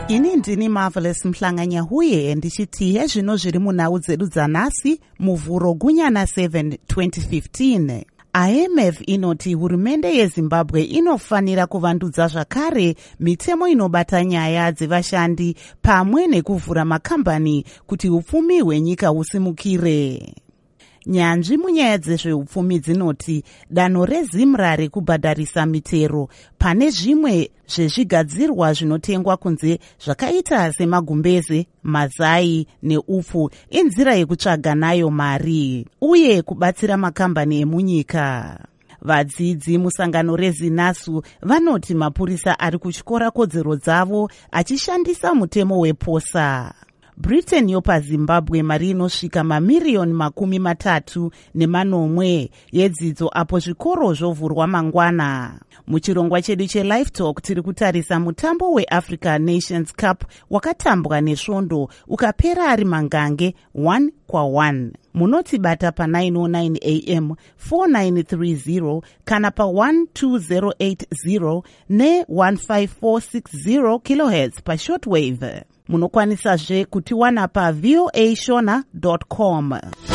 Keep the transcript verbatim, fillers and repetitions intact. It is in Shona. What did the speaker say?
Ini ndini Marvelous Mhlanganyahuye ndichiti hezvino zviri munhau dzedu dzanhasi muvhuro gunyana seven twenty fifteen. I M F inoti hurumende yeZimbabwe inofanira kuvandudza zvakare mitemo inobata nyaya dzevashandi pamwe nekuvhura makambani kuti upfumi hwenyika husimukire. Nyanzvi munyaya dzezveupfumi dzinoti danho rezimra rekubhadharisa mitero pane zvimwe zvezvigadzirwa zvinotengwa kunze zvakaita semagumbeze, mazai neupfu inzira yekutsvaga nayo mari uye kubatsira makambani emunyika. Vadzidzi musangano reZinasu vanoti mapurisa ari kutyora kodzero dzavo achishandisa mutemo weposa. Britain yopa Zimbabwe mari inosvika mamiriyoni makumi matatu nemanomwe yedzidzo apo zvikoro zvovhurwa mangwana. Muchirongwa chedu cheLive Talk tiri kutarisa mutambo weAfrica Nations Cup wakatambwa nesvondo ukapera ari mangange one kwa one. Munotibata pa nine oh nine a m four nine three zero kana pa one two zero eight zero ne one five four six zero kilohertz pa shortwave. Munokwanisazve kutiwana pa voa shona dot com.